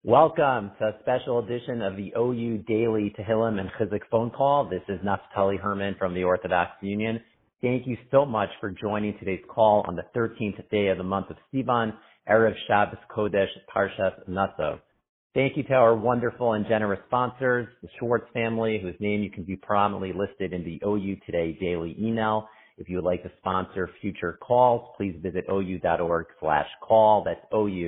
Welcome to a special edition of the OU Daily Tehillim and Chizuk phone call. This is Naftali Herman from the Orthodox Union. Thank you so much for joining today's call on the 13th day of the month of Sivan, Erev Shabbos Kodesh, Parshas Naso. Thank you to our wonderful and generous sponsors, the Schwartz family, whose name you can view prominently listed in the OU Today daily email. If you would like to sponsor future calls, please visit ou.org/call. That's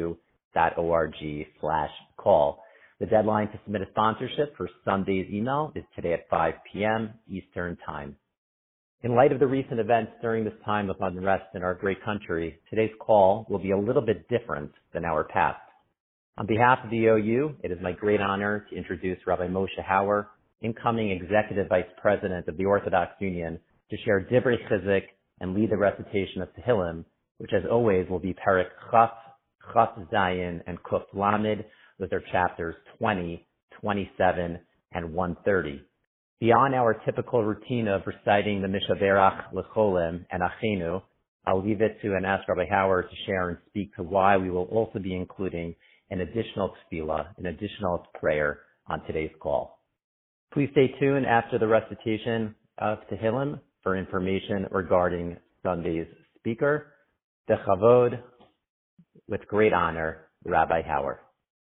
ou.org/call. The deadline to submit a sponsorship for Sunday's email is today at 5 p.m. Eastern Time. In light of the recent events during this time of unrest in our great country, today's call will be a little bit different than our past. On behalf of the OU, it is my great honor to introduce Rabbi Moshe Hauer, incoming Executive Vice President of the Orthodox Union, to share Divrei Chizuk and lead the recitation of Tehillim, which as always will be Perek Chaf, Chaf Zayin, and Kuf Lamed, with their chapters 20, 27, and 130. Beyond our typical routine of reciting the Mishaberach, L'Cholem, and Achenu, I'll leave it to and ask Rabbi Hauer to share and speak to why we will also be including an additional tefillah, an additional prayer on today's call. Please stay tuned after the recitation of Tehillim for information regarding Sunday's speaker. Bechavod, with great honor, Rabbi Hauer.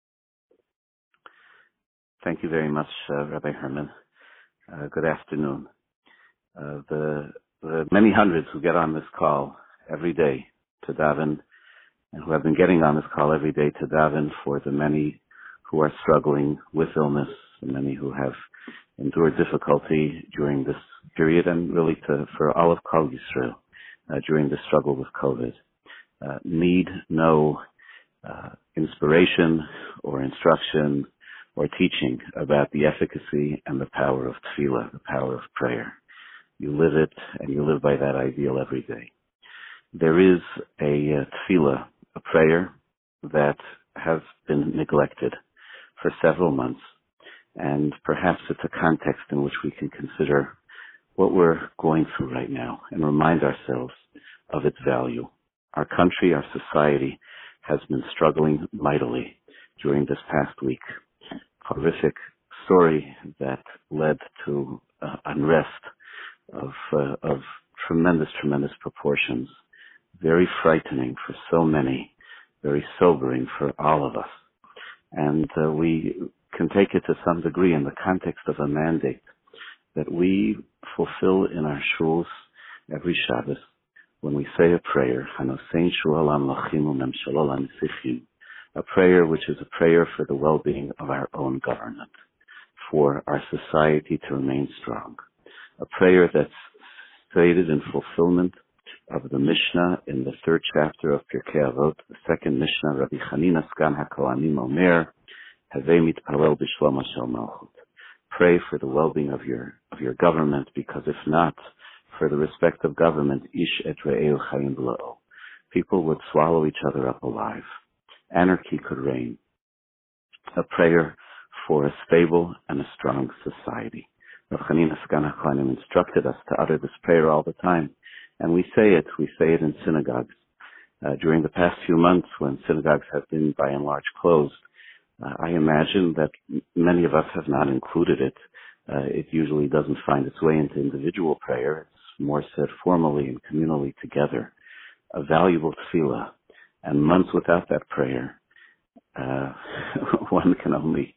Thank you very much, Rabbi Herman. Good afternoon. The many hundreds who get on this call every day to daven, and who have been getting on this call every day to daven for the many who are struggling with illness, the many who have endured difficulty during this period, and really for all of Kol Yisrael during the struggle with COVID, need no inspiration or instruction or teaching about the efficacy and the power of tefillah, the power of prayer. You live it, and you live by that ideal every day. There is a tefillah, a prayer that has been neglected for several months, and perhaps it's a context in which we can consider what we're going through right now and remind ourselves of its value. Our country, our society has been struggling mightily during this past week. Horrific story that led to unrest of tremendous proportions. Very frightening for so many, very sobering for all of us. And we can take it to some degree in the context of a mandate that we fulfill in our shuls every Shabbos when we say a prayer, a prayer which is a prayer for the well-being of our own government, for our society to remain strong. A prayer that's stated in fulfillment of the Mishnah in the third chapter of Pirkei Avot, the second Mishnah, Rabbi Chanina Sgan HaKohanim Omer, Havei mitpalel b'shlom hashel malchut. Pray for the well-being of your government, because if not, for the respect of government, ish et re'eu chayim b'la'o. People would swallow each other up alive. Anarchy could reign. A prayer for a stable and a strong society. Rabbi Chanina Sgan HaKohanim instructed us to utter this prayer all the time. And we say it in synagogues. During the past few months, when synagogues have been by and large closed, I imagine that many of us have not included it. It usually doesn't find its way into individual prayer. It's more said formally and communally together. A valuable tefillah. And months without that prayer, one can only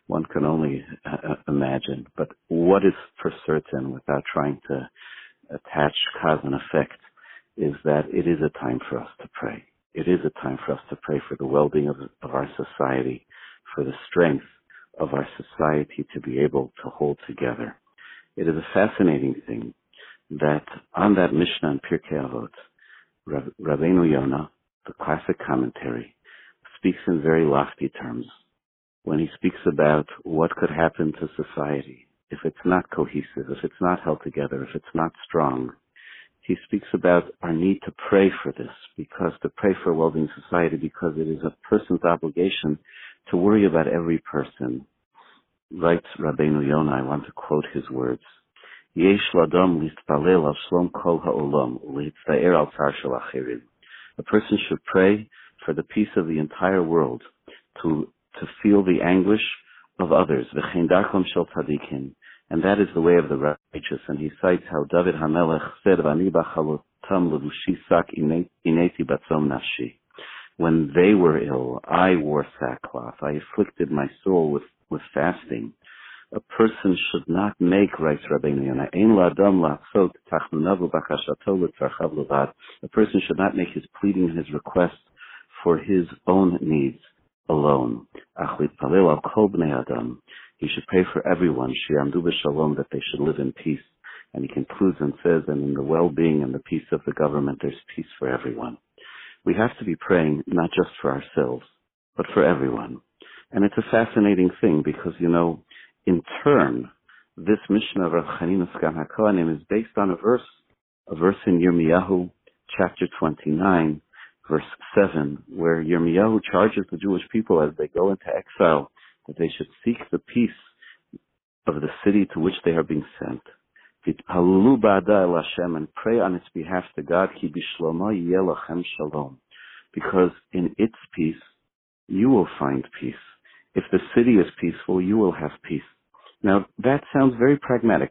imagine. But what is for certain, without trying to attach cause and effect, is that it is a time for us to pray. It is a time for us to pray for the well-being of our society, for the strength of our society to be able to hold together. It is a fascinating thing that on that Mishnah in Pirkei Avot, Rabbeinu Yonah, the classic commentary, speaks in very lofty terms when he speaks about what could happen to society if it's not cohesive, if it's not held together, if it's not strong. He speaks about our need to pray for this, because to pray for a well-being society, because it is a person's obligation to worry about every person. Writes Rabbeinu Yonah, I want to quote his words, Yesh l'adam listpalel al shlom kol ha'olam u'lehitzta'er al tzar shel achirim. A person should pray for the peace of the entire world, to to feel the anguish of others. V'chein darkom shel tzadikim. And that is the way of the righteous. And he cites how David HaMelech said, V'ani b'chalotam levushi sak ineti batzom nafshi. When they were ill, I wore sackcloth. I afflicted my soul with fasting. A person should not make, writes Rabbeinu Yonah, ein la'adam la'asot tachnunavu b'chashato l'tzarchav levad. A person should not make his pleading and his request for his own needs alone. Ach litpalel al kol bnei adam. He should pray for everyone, shi'amdu b'shalom, that they should live in peace. And he concludes and says, and in the well-being and the peace of the government, there's peace for everyone. We have to be praying not just for ourselves, but for everyone. And it's a fascinating thing because, in turn, this Mishnah of Rav Chanina Sgan HaKohanim is based on a verse in Yirmiyahu, chapter 29, verse 7, where Yirmiyahu charges the Jewish people as they go into exile that they should seek the peace of the city to which they are being sent. Vitpalu ba'ada el Hashem, and pray on its behalf to God, ki bishlomo yeh lachem shalom, because in its peace you will find peace. If the city is peaceful, you will have peace. Now, that sounds very pragmatic.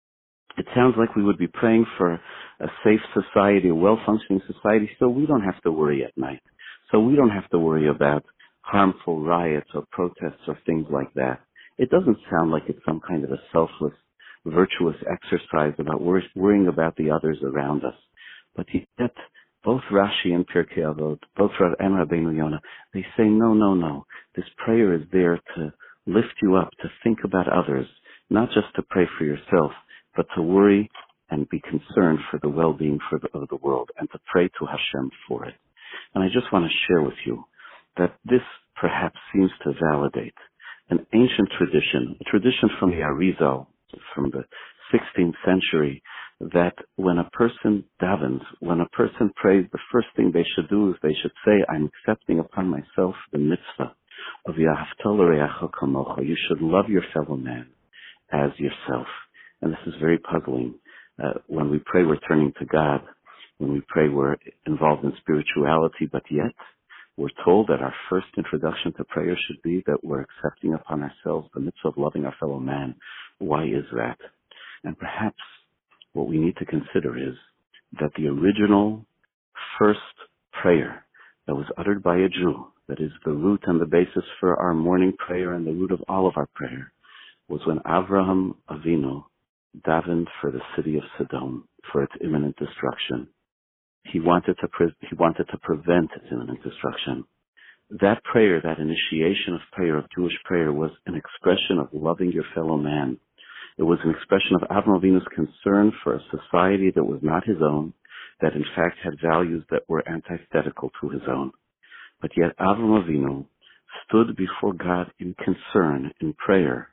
It sounds like we would be praying for a safe society, a well-functioning society, so we don't have to worry at night. So we don't have to worry about harmful riots or protests or things like that. It doesn't sound like it's some kind of a selfless, virtuous exercise about worrying about the others around us. But yet, both Rashi and Pirkei Avot, both Rav and Rabbeinu Yonah, they say, no. This prayer is there to lift you up, to think about others, not just to pray for yourself, but to worry and be concerned for the well-being of the world, and to pray to Hashem for it. And I just want to share with you that this perhaps seems to validate an ancient tradition, a tradition from the Arizal, from the 16th century, that when a person davens, when a person prays, the first thing they should do is they should say, I'm accepting upon myself the mitzvah of Yahavta l'reacha kamocha. You should love your fellow man as yourself. And this is very puzzling. When we pray, we're turning to God. When we pray, we're involved in spirituality, but yet we're told that our first introduction to prayer should be that we're accepting upon ourselves the mitzvah of loving our fellow man. Why is that? And perhaps what we need to consider is that the original first prayer that was uttered by a Jew, that is the root and the basis for our morning prayer and the root of all of our prayer, was when Avraham Avinu davened for the city of Sodom, for its imminent destruction. He wanted to prevent its imminent destruction. That prayer, that initiation of prayer, of Jewish prayer, was an expression of loving your fellow man. It was an expression of Avraham Avinu's concern for a society that was not his own, that in fact had values that were antithetical to his own. But yet Avraham Avinu stood before God in concern, in prayer.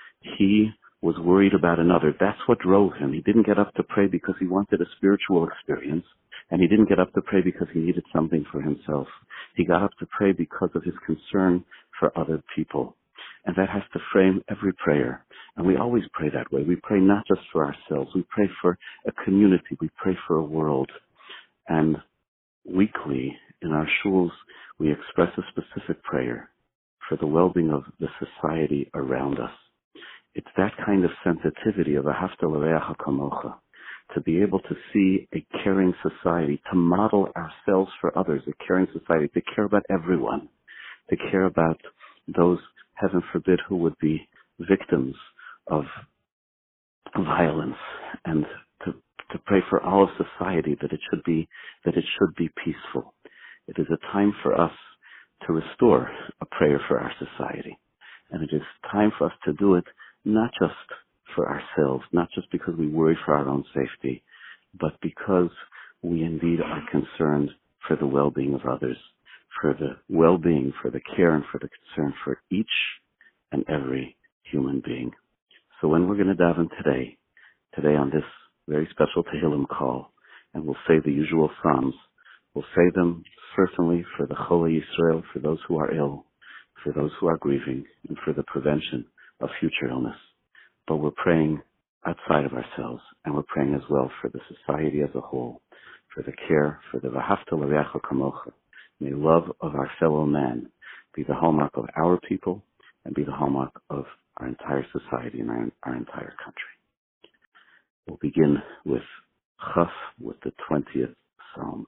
He was worried about another. That's what drove him. He didn't get up to pray because he wanted a spiritual experience, and he didn't get up to pray because he needed something for himself. He got up to pray because of his concern for other people. And that has to frame every prayer. And we always pray that way. We pray not just for ourselves. We pray for a community. We pray for a world. And weekly in our shuls, we express a specific prayer for the well-being of the society around us. It's that kind of sensitivity of Ahavta l'reacha kamocha, to be able to see a caring society, to model ourselves for others, a caring society, to care about everyone, to care about those, heaven forbid, who would be victims of violence, and to pray for all of society that it should be peaceful. It is a time for us to restore a prayer for our society. And it is time for us to do it not just for ourselves, not just because we worry for our own safety, but because we indeed are concerned for the well-being of others, for the well-being, for the care, and for the concern for each and every human being. So when we're going to daven today on this very special Tehillim call, and we'll say the usual Psalms, we'll say them certainly for the Chole Yisrael, for those who are ill, for those who are grieving, and for the prevention of future illness. But we're praying outside of ourselves, and we're praying as well for the society as a whole, for the care, for the V'ahavta l'reacha kamocha. May love of our fellow man be the hallmark of our people and be the hallmark of our entire society and our entire country. We'll begin with Chaf, with the 20th Psalm.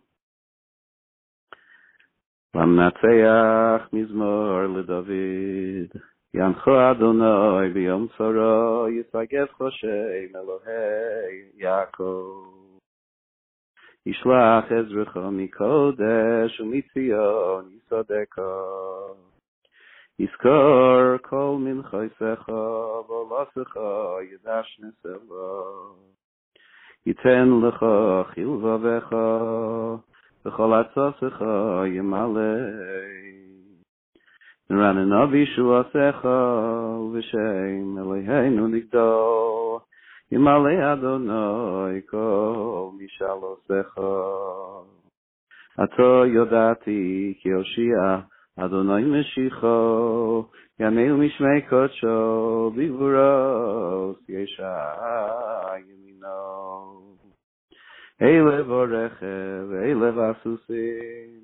Lamnatzeach mizmor leDavid, Yancho Adonai b'yom tzara, Yisagev Choshem Elohei Yaakov. Yishlach Ezrecha mikodesh umitzion yisadeka. Yiskor kol minchaisecha v'olasecha yidash nesela. Yiten lecha chilvavecha v'chol atzasecha yimalei. Neranen avishu asecha v'shem Eloheinu nigdal. Yimalei Adonai kol mishalosecha. Ato yodati ki Yoshia Adonai Meshicho Yaneu Mishmei Kodsho Bigvuros Yesha Yemino Eilev Orechev Eilev Asusim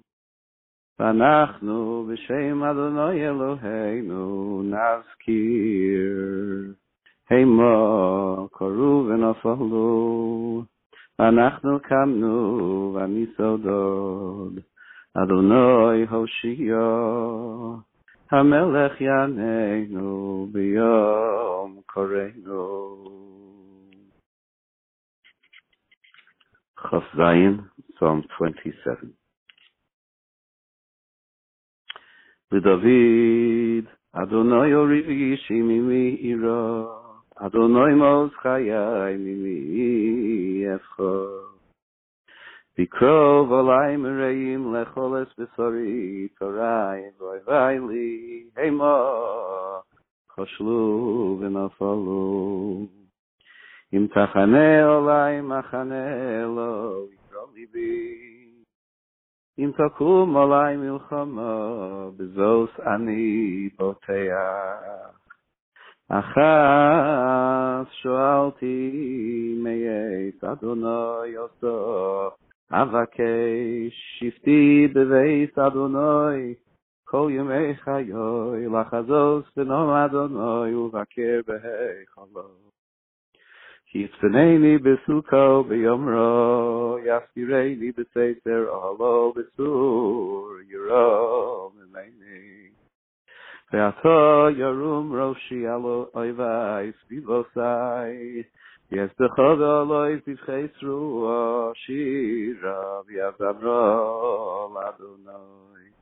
Vanachnu B'Shem Adonai Eloheinu Nazkir Heima Koru V'Nafalu Vanachnu Kamnu V'Nisodod Adonai Hoshia HaMelech Yaneinu B'Yom Koreinu. Chaf Zayin, Psalm 27. LeDavid, Adonai Orivi Shimimi Ira, Adonai Moz Chayai Mimi Efcha. Bikrov alay mereim lecholes besori torai vayli hema choshlu v'nafalu im tachane alay machane lo yikra libi im takum alay milchama bezos ani boteach achas shoalti meyes Adonai yoso Avakesh shifti beveis Adonai kol yemei chayoy lachazos v'nom Adonai uvaker beheichalo yitzpeneini besuko b'yomro yaskireini b'seiter ohalo b'sur yiro mimeni ve'ato yarum roshi alo oivai spivosai Yes, the Chagaloy Tivchesru Shira V'Yavamro Adonai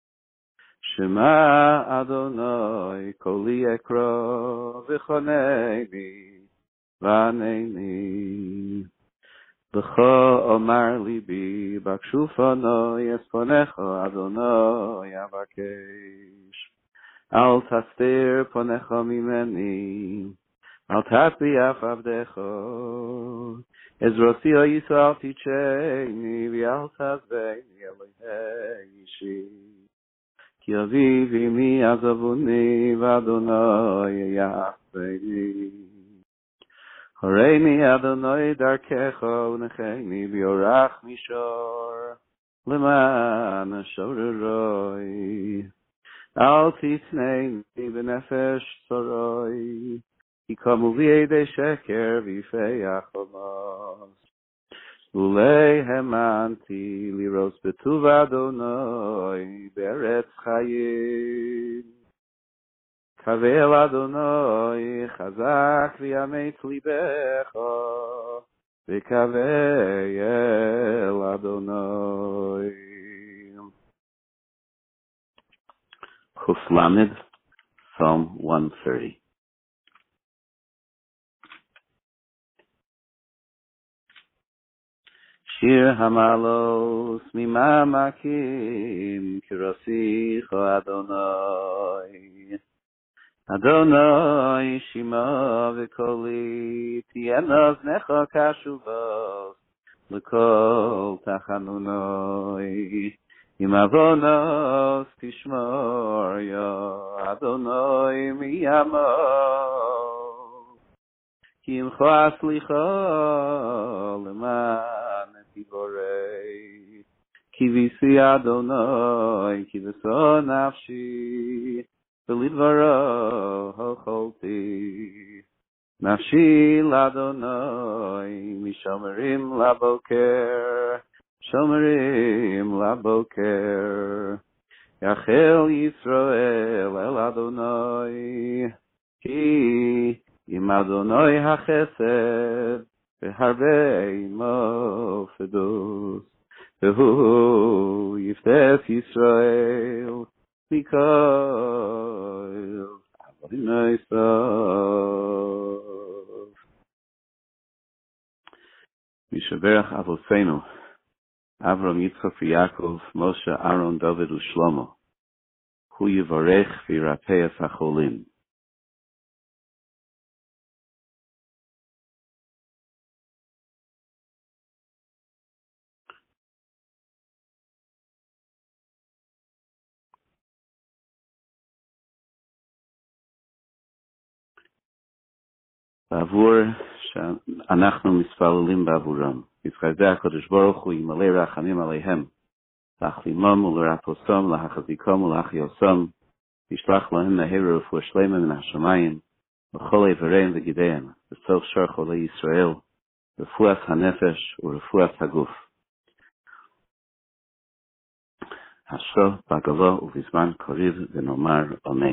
Shema Adonai Koli Ekra V'Choneini V'Aneini L'cha Omar Libi Bakshufano Yesponecha Adonai Avakesh Al Tastir Ponecha Mimeni Al tati af avdecho, Ezrosi o Yisrael ticheni, V'al tazveni Elohei Yishi. Ki avivi mi azavuni, V'Adonai yachveni. Horeini Adonai darkecho, Necheni v'yorach mishor, Leman shoreroi. Al titnei b'nefesh soroi, Ikamu v'yedei sheker v'yifei achomas. Ulei hemanti liros betuv Adonai be'eretz chayim. Kavel Adonai chazak v'yametz libecha v'kavel Adonai. Chuf Lamed, Psalm 130. Shir hamalos mimamakim kirasicha Adonai. Adonai shima v'koli tiena znecha kashuvos l'kol tachanunoi. Im avonos tishmor ya Adonai miyamo. Kim chas licha leman tiborei Kivisi Adonai, Kiviso Nafshi, Belidvaro Hocholti. Nafshi Ladonai, Mishomerim Laboker, Shomerim Laboker. Yachel Yisrael El Adonai, Ki Im Adonai HaChesed, V'Harbei Mofedus. Vehu Yiftes Yisrael Mikol Adonai Sof. Mishaberach Avoseinu Avram Yitzchak Yaakov Moshe Aaron David Ushlomo Hu Yivarech V'Yirapeas HaCholim. בעבור שאנחנו מתפללים בעבורם. יתחזה הקדוש ברוך הוא ימלא רחמים עליהם, להחלימם ולרפאותם, להחזיקם ולהחיוסם, ישלח להם מהר רפואה שלמה מן השמיים, וכל איבריהם וגידיהם, בסוף שאר חולי ישראל, רפואת הנפש ורפואת הגוף. אשרו בגלו ובזמן קריב ונאמר אמן.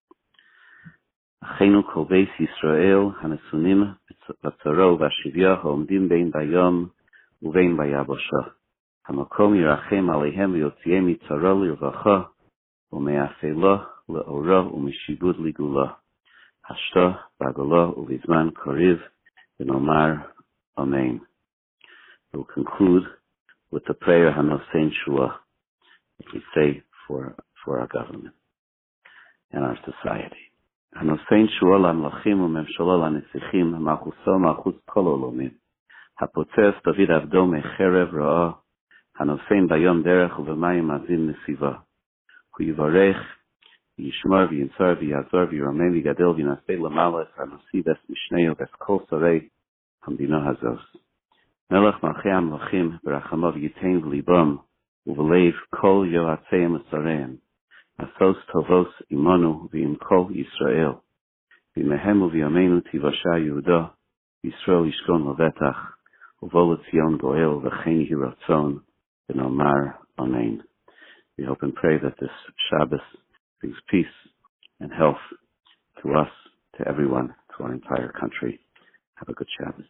אחינו כל בית ישראל הנתונים בצרו והשביה העומדים בין ביום ובין ביבשה. המקום ירחם עליהם ויוציאם מצרו לרווחה ומאפלה לאורו ומשיבוד לגאולה. אשרו בגלו ובזמן קריב ונאמר Amen. We'll conclude with the prayer Hanosein Shua that we say for our government and our society. Hanosein Shua l'amlachim u'memshala l'nesichim malchuso malchus kol olomim. Hapotzer David avdo mecherev ra'ah Hanosein bayom derech u'v'mayim azim nesiva. Hu yivarech v'yishmar v'yintzar v'yazor v'yiramen v'ygadel v'yinaseh l'malach hanosi ves mishneo ves kol sarei hamdina hazos. Melech malchei amlachim berachamav yitain v'libam uv'leiv kol yoatzeim esareim asos tovos imanu v'im kol Yisrael v'mehem uv'yameinu tivasha Yehuda Yisrael yishkon levetach uvo l'tzion goel v'chein yehi ratzon v'nomar Amen. We hope and pray that this Shabbos brings peace and health to us, to everyone, to our entire country. Have a good Shabbos.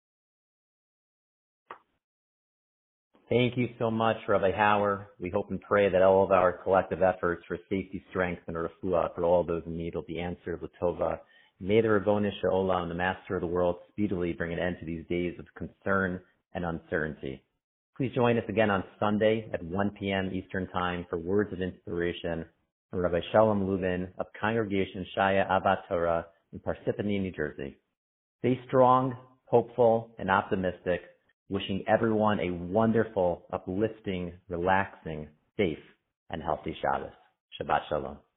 Thank you so much, Rabbi Hauer. We hope and pray that all of our collective efforts for safety, strength, and refuah for all those in need will be answered with Tova. May the Rabboni She'olam, the Master of the world, speedily bring an end to these days of concern and uncertainty. Please join us again on Sunday at 1 p.m. Eastern Time for words of inspiration from Rabbi Shalom Lubin of Congregation Shaya Abat Torah in Parsippany, New Jersey. Stay strong, hopeful, and optimistic. Wishing everyone a wonderful, uplifting, relaxing, safe, and healthy Shabbos. Shabbat Shalom.